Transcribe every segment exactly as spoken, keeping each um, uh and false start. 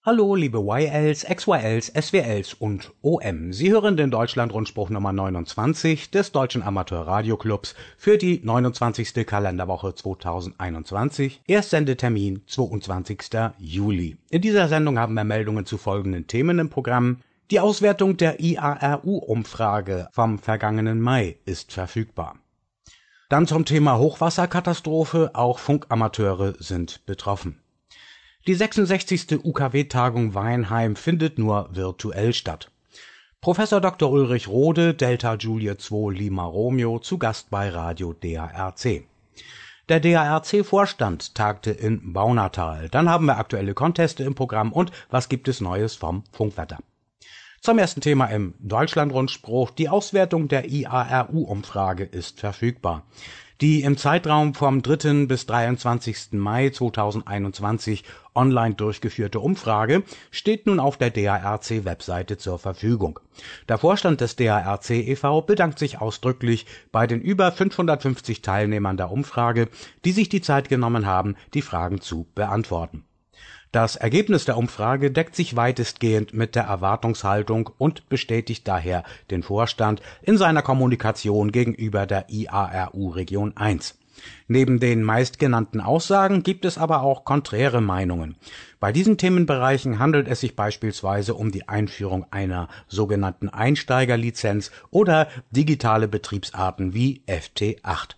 Hallo, liebe Y Ls, X Y Ls, S W Ls und O M. Sie hören den Deutschlandrundspruch Nummer neunundzwanzig des Deutschen Amateurradioclubs für die neunundzwanzigste Kalenderwoche zweitausendeinundzwanzig. Erstsendetermin zweiundzwanzigster Juli. In dieser Sendung haben wir Meldungen zu folgenden Themen im Programm. Die Auswertung der I A R U-Umfrage vom vergangenen Mai ist verfügbar. Dann zum Thema Hochwasserkatastrophe, auch Funkamateure sind betroffen. Die sechsundsechzigste U K W-Tagung Weinheim findet nur virtuell statt. Professor Doktor Ulrich Rode, Delta Juliet zwei Lima Romeo, zu Gast bei Radio D A R C. Der D A R C-Vorstand tagte in Baunatal. Dann haben wir aktuelle Conteste im Programm und was gibt es Neues vom Funkwetter. Zum ersten Thema im Deutschlandrundspruch. Die Auswertung der I A R U-Umfrage ist verfügbar. Die im Zeitraum vom dritten bis dreiundzwanzigsten Mai zweitausendeinundzwanzig online durchgeführte Umfrage steht nun auf der D A R C-Webseite zur Verfügung. Der Vorstand des D A R C e V bedankt sich ausdrücklich bei den über fünfhundertfünfzig Teilnehmern der Umfrage, die sich die Zeit genommen haben, die Fragen zu beantworten. Das Ergebnis der Umfrage deckt sich weitestgehend mit der Erwartungshaltung und bestätigt daher den Vorstand in seiner Kommunikation gegenüber der I A R U Region eins. Neben den meistgenannten Aussagen gibt es aber auch konträre Meinungen. Bei diesen Themenbereichen handelt es sich beispielsweise um die Einführung einer sogenannten Einsteigerlizenz oder digitale Betriebsarten wie F T acht.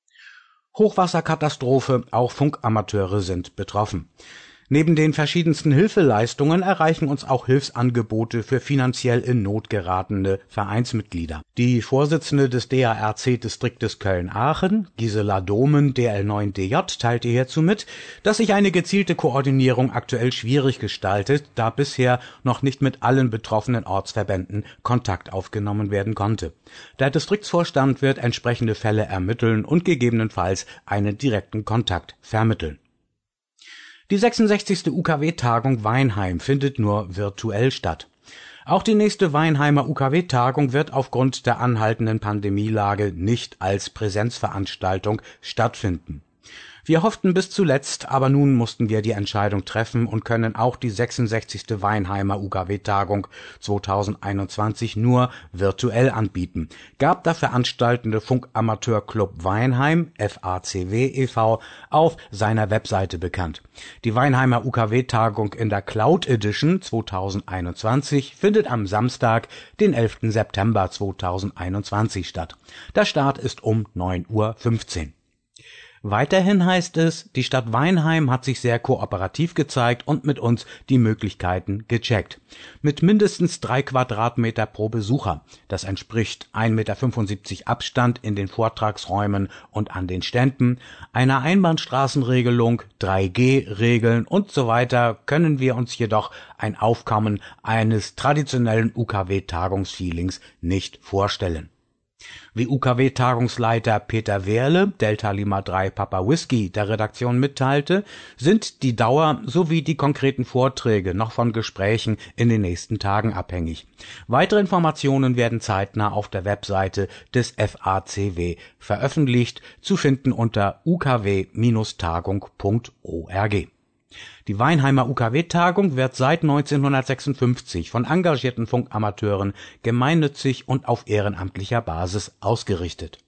Hochwasserkatastrophe, auch Funkamateure sind betroffen. Neben den verschiedensten Hilfeleistungen erreichen uns auch Hilfsangebote für finanziell in Not geratene Vereinsmitglieder. Die Vorsitzende des D A R C-Distriktes Köln-Aachen, Gisela Domen, D L neun D J, teilte hierzu mit, dass sich eine gezielte Koordinierung aktuell schwierig gestaltet, da bisher noch nicht mit allen betroffenen Ortsverbänden Kontakt aufgenommen werden konnte. Der Distriktsvorstand wird entsprechende Fälle ermitteln und gegebenenfalls einen direkten Kontakt vermitteln. Die sechsundsechzigste U K W-Tagung Weinheim findet nur virtuell statt. Auch die nächste Weinheimer U K W-Tagung wird aufgrund der anhaltenden Pandemielage nicht als Präsenzveranstaltung stattfinden. Wir hofften bis zuletzt, aber nun mussten wir die Entscheidung treffen und können auch die sechsundsechzigste Weinheimer U K W-Tagung zweitausendeinundzwanzig nur virtuell anbieten, gab der veranstaltende Funkamateurclub Weinheim, F A C W e V, auf seiner Webseite bekannt. Die Weinheimer U K W-Tagung in der Cloud Edition zweitausendeinundzwanzig findet am Samstag, den elften September zweitausendeinundzwanzig statt. Der Start ist um neun Uhr fünfzehn. Weiterhin heißt es, die Stadt Weinheim hat sich sehr kooperativ gezeigt und mit uns die Möglichkeiten gecheckt. Mit mindestens drei Quadratmeter pro Besucher, das entspricht ein Meter fünfundsiebzig Abstand in den Vortragsräumen und an den Ständen, einer Einbahnstraßenregelung, drei G Regeln und so weiter, können wir uns jedoch ein Aufkommen eines traditionellen U K W-Tagungsfeelings nicht vorstellen. Wie U K W-Tagungsleiter Peter Wehrle, Delta Lima drei Papa Whisky, der Redaktion mitteilte, sind die Dauer sowie die konkreten Vorträge noch von Gesprächen in den nächsten Tagen abhängig. Weitere Informationen werden zeitnah auf der Webseite des F A C W veröffentlicht, zu finden unter u k w Bindestrich tagung Punkt org. Die Weinheimer U K W-Tagung wird seit neunzehnhundertsechsundfünfzig von engagierten Funkamateuren gemeinnützig und auf ehrenamtlicher Basis ausgerichtet.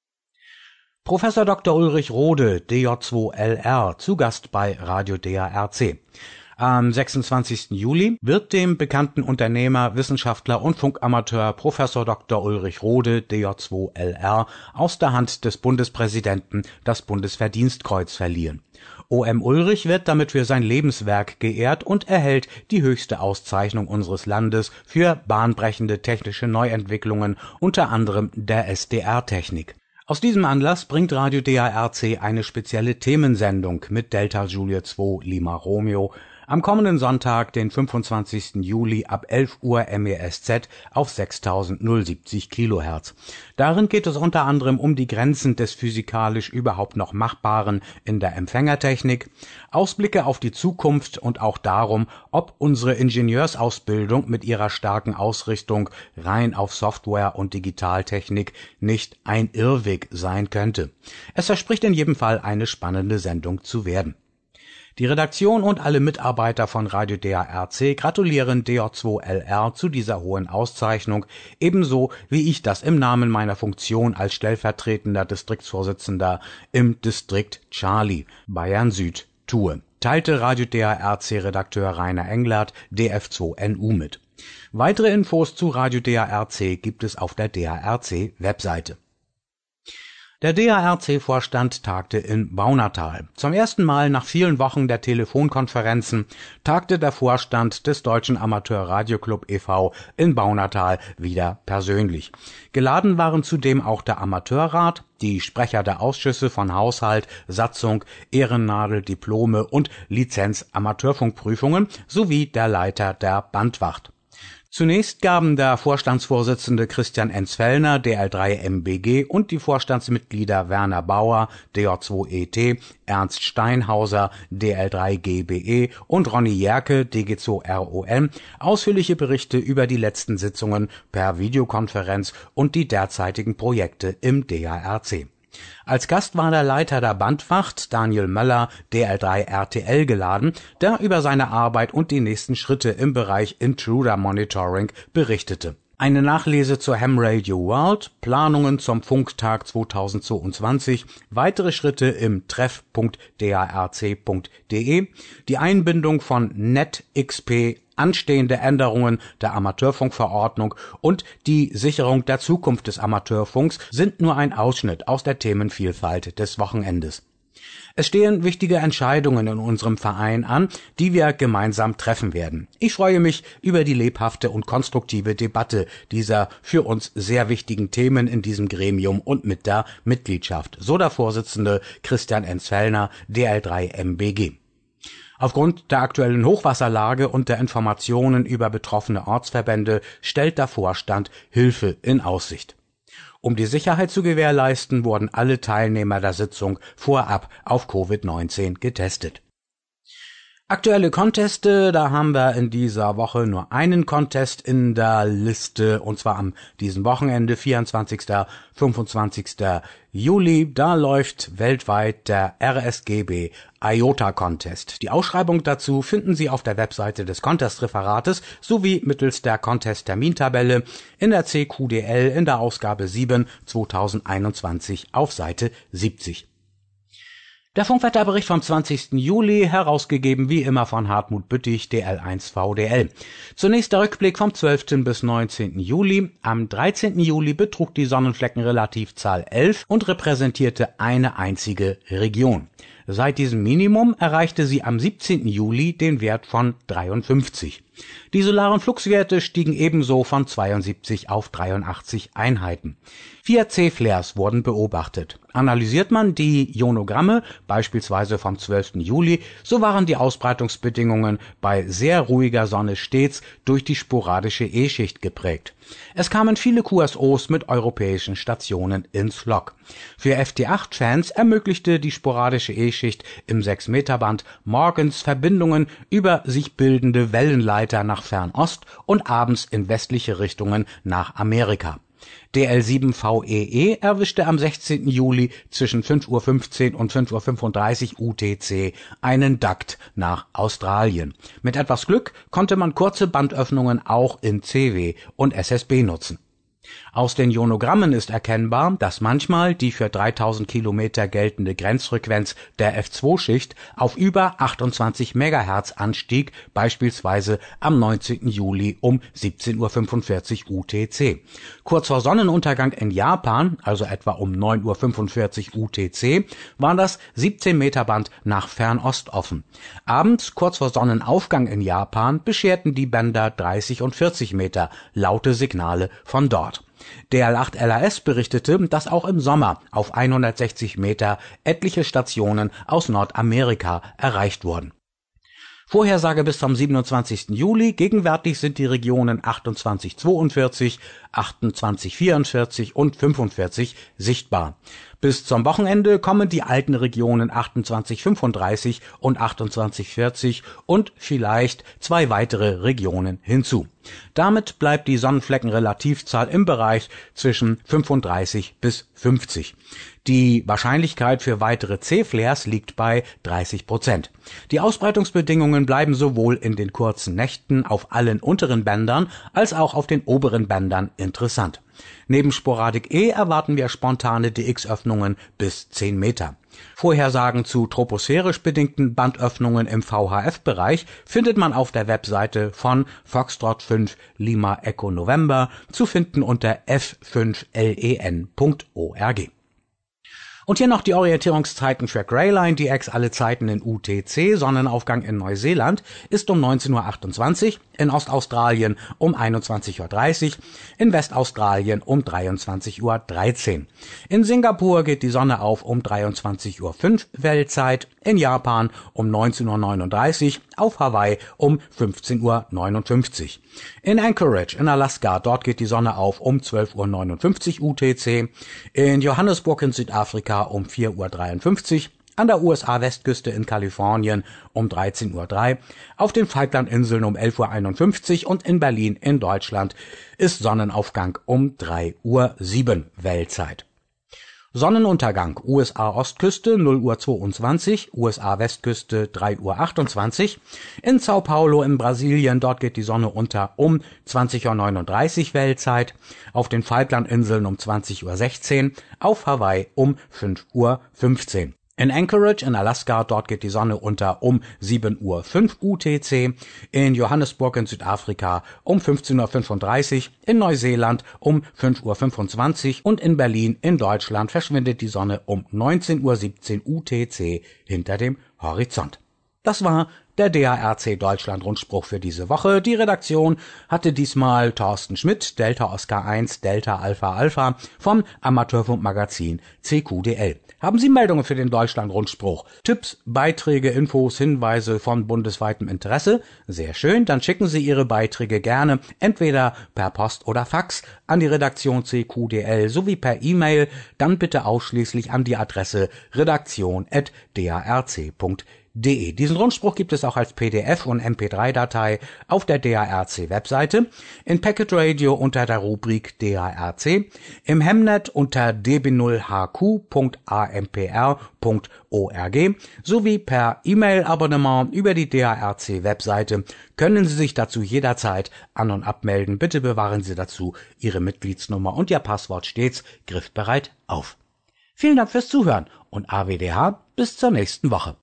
Professor Doktor Ulrich Rode, D J zwei L R, zu Gast bei Radio D A R C. Am sechsundzwanzigsten Juli wird dem bekannten Unternehmer, Wissenschaftler und Funkamateur Professor Doktor Ulrich Rode, D J zwei L R, aus der Hand des Bundespräsidenten das Bundesverdienstkreuz verliehen. O M Ulrich wird damit für sein Lebenswerk geehrt und erhält die höchste Auszeichnung unseres Landes für bahnbrechende technische Neuentwicklungen, unter anderem der S D R-Technik. Aus diesem Anlass bringt Radio D A R C eine spezielle Themensendung mit Delta Juliet zwei Lima Romeo am kommenden Sonntag, den fünfundzwanzigsten Juli ab elf Uhr M E S Z auf sechstausendsiebzig Kilohertz. Darin geht es unter anderem um die Grenzen des physikalisch überhaupt noch Machbaren in der Empfängertechnik, Ausblicke auf die Zukunft und auch darum, ob unsere Ingenieursausbildung mit ihrer starken Ausrichtung rein auf Software und Digitaltechnik nicht ein Irrweg sein könnte. Es verspricht in jedem Fall eine spannende Sendung zu werden. Die Redaktion und alle Mitarbeiter von Radio D A R C gratulieren D J zwei L R zu dieser hohen Auszeichnung, ebenso wie ich das im Namen meiner Funktion als stellvertretender Distriktsvorsitzender im Distrikt Charlie, Bayern Süd, tue, teilte Radio D A R C-Redakteur Rainer Englert, D F zwei N U mit. Weitere Infos zu Radio D A R C gibt es auf der D A R C-Webseite. Der D A R C-Vorstand tagte in Baunatal. Zum ersten Mal nach vielen Wochen der Telefonkonferenzen tagte der Vorstand des Deutschen Amateur-Radio-Club e V in Baunatal wieder persönlich. Geladen waren zudem auch der Amateurrat, die Sprecher der Ausschüsse von Haushalt, Satzung, Ehrennadel, Diplome und Lizenz-Amateurfunkprüfungen sowie der Leiter der Bandwacht. Zunächst gaben der Vorstandsvorsitzende Christian Enzfellner, D L drei M B G, und die Vorstandsmitglieder Werner Bauer, D J zwei E T, Ernst Steinhauser, D L drei G B E und Ronny Jerke, D G zwei R O M, ausführliche Berichte über die letzten Sitzungen per Videokonferenz und die derzeitigen Projekte im D A R C. Als Gast war der Leiter der Bandwacht, Daniel Möller, D L drei R T L, geladen, der über seine Arbeit und die nächsten Schritte im Bereich Intruder Monitoring berichtete. Eine Nachlese zur Ham Radio World, Planungen zum Funktag zweitausendzweiundzwanzig, weitere Schritte im treff punkt d a r c punkt d e, die Einbindung von NetXP, anstehende Änderungen der Amateurfunkverordnung und die Sicherung der Zukunft des Amateurfunks sind nur ein Ausschnitt aus der Themenvielfalt des Wochenendes. Es stehen wichtige Entscheidungen in unserem Verein an, die wir gemeinsam treffen werden. Ich freue mich über die lebhafte und konstruktive Debatte dieser für uns sehr wichtigen Themen in diesem Gremium und mit der Mitgliedschaft, so der Vorsitzende Christian Enzfellner, D L drei M B G. Aufgrund der aktuellen Hochwasserlage und der Informationen über betroffene Ortsverbände stellt der Vorstand Hilfe in Aussicht. Um die Sicherheit zu gewährleisten, wurden alle Teilnehmer der Sitzung vorab auf Covid neunzehn getestet. Aktuelle Conteste, da haben wir in dieser Woche nur einen Contest in der Liste, und zwar am diesem Wochenende, vierundzwanzigsten fünfundzwanzigsten Juli. Da läuft weltweit der R S G B IOTA Contest. Die Ausschreibung dazu finden Sie auf der Webseite des Contest-Referates sowie mittels der Contest-Termintabelle in der C Q D L in der Ausgabe sieben zweitausendeinundzwanzig auf Seite siebzig. Der Funkwetterbericht vom zwanzigsten Juli, herausgegeben wie immer von Hartmut Büttig, D L eins V D L. Zunächst der Rückblick vom zwölften bis neunzehnten Juli. Am dreizehnten Juli betrug die Sonnenfleckenrelativzahl elf und repräsentierte eine einzige Region. Seit diesem Minimum erreichte sie am siebzehnten Juli den Wert von dreiundfünfzig. Die solaren Fluxwerte stiegen ebenso von zweiundsiebzig auf dreiundachtzig Einheiten. Vier C-Flares wurden beobachtet. Analysiert man die Ionogramme, beispielsweise vom zwölften Juli, so waren die Ausbreitungsbedingungen bei sehr ruhiger Sonne stets durch die sporadische E-Schicht geprägt. Es kamen viele Q S Os mit europäischen Stationen ins Log. Für F T acht Fans ermöglichte die sporadische E-Schicht im sechs Meter Band morgens Verbindungen über sich bildende Wellenleiter nach Fernost und abends in westliche Richtungen nach Amerika. D L sieben V E E erwischte am sechzehnten Juli zwischen fünf Uhr fünfzehn und fünf Uhr fünfunddreißig U T C einen Duct nach Australien. Mit etwas Glück konnte man kurze Bandöffnungen auch in C W und S S B nutzen. Aus den Ionogrammen ist erkennbar, dass manchmal die für dreitausend Kilometer geltende Grenzfrequenz der F zwei Schicht auf über achtundzwanzig Megahertz anstieg, beispielsweise am neunzehnten Juli um siebzehn Uhr fünfundvierzig U T C. Kurz vor Sonnenuntergang in Japan, also etwa um neun Uhr fünfundvierzig U T C, war das siebzehn Meter Band nach Fernost offen. Abends, kurz vor Sonnenaufgang in Japan, bescherten die Bänder dreißig und vierzig Meter, laute Signale von dort. D L acht L A S berichtete, dass auch im Sommer auf hundertsechzig Meter etliche Stationen aus Nordamerika erreicht wurden. Vorhersage bis zum siebenundzwanzigsten Juli. Gegenwärtig sind die Regionen achtundzwanzig zweiundvierzig, achtundzwanzig vierundvierzig und fünfundvierzig sichtbar. Bis zum Wochenende kommen die alten Regionen achtundzwanzig fünfunddreißig und achtundzwanzig vierzig und vielleicht zwei weitere Regionen hinzu. Damit bleibt die Sonnenfleckenrelativzahl im Bereich zwischen fünfunddreißig bis fünfzig. Die Wahrscheinlichkeit für weitere C-Flares liegt bei dreißig Prozent. Die Ausbreitungsbedingungen bleiben sowohl in den kurzen Nächten auf allen unteren Bändern als auch auf den oberen Bändern interessant. Neben Sporadik E erwarten wir spontane D X-Öffnungen bis zehn Meter. Vorhersagen zu troposphärisch bedingten Bandöffnungen im V H F-Bereich findet man auf der Webseite von Foxtrot fünf Lima Echo November, zu finden unter f fünf len punkt org. Und hier noch die Orientierungszeiten für Greyline D X alle Zeiten in U T C. Sonnenaufgang in Neuseeland ist um neunzehn Uhr achtundzwanzig, in Ostaustralien um einundzwanzig Uhr dreißig, in Westaustralien um dreiundzwanzig Uhr dreizehn. In Singapur geht die Sonne auf um dreiundzwanzig Uhr fünf Weltzeit, in Japan um neunzehn Uhr neununddreißig, auf Hawaii um fünfzehn Uhr neunundfünfzig. In Anchorage in Alaska, dort geht die Sonne auf um zwölf Uhr neunundfünfzig U T C, in Johannesburg in Südafrika um vier Uhr dreiundfünfzig, an der U S A-Westküste in Kalifornien um dreizehn Uhr drei, auf den Falklandinseln um elf Uhr einundfünfzig und in Berlin in Deutschland ist Sonnenaufgang um drei Uhr sieben Weltzeit. Sonnenuntergang U S A-Ostküste null Uhr zweiundzwanzig, U S A-Westküste drei Uhr achtundzwanzig, in Sao Paulo in Brasilien, dort geht die Sonne unter um zwanzig Uhr neununddreißig Weltzeit, auf den Falklandinseln um zwanzig Uhr sechzehn, auf Hawaii um fünf Uhr fünfzehn. In Anchorage in Alaska, dort geht die Sonne unter um sieben Uhr fünf U T C, in Johannesburg in Südafrika um fünfzehn Uhr fünfunddreißig, in Neuseeland um fünf Uhr fünfundzwanzig und in Berlin in Deutschland verschwindet die Sonne um neunzehn Uhr siebzehn U T C hinter dem Horizont. Das war der D A R C Deutschland Rundspruch für diese Woche. Die Redaktion hatte diesmal Thorsten Schmidt, Delta Oscar eins, Delta Alpha Alpha vom Amateurfunkmagazin C Q D L. Haben Sie Meldungen für den Deutschland Rundspruch? Tipps, Beiträge, Infos, Hinweise von bundesweitem Interesse? Sehr schön, dann schicken Sie Ihre Beiträge gerne entweder per Post oder Fax an die Redaktion C Q D L sowie per E-Mail, dann bitte ausschließlich an die Adresse redaktion at d a r c punkt de. Diesen Rundspruch gibt es auch als P D F und M P drei Datei auf der D A R C Webseite, in Packet Radio unter der Rubrik D A R C, im Hemnet unter d b null h q punkt a m p r punkt org sowie per E-Mail-Abonnement über die D A R C Webseite können Sie sich dazu jederzeit an- und abmelden. Bitte bewahren Sie dazu Ihre Mitgliedsnummer und Ihr Passwort stets griffbereit auf. Vielen Dank fürs Zuhören und A W D H bis zur nächsten Woche.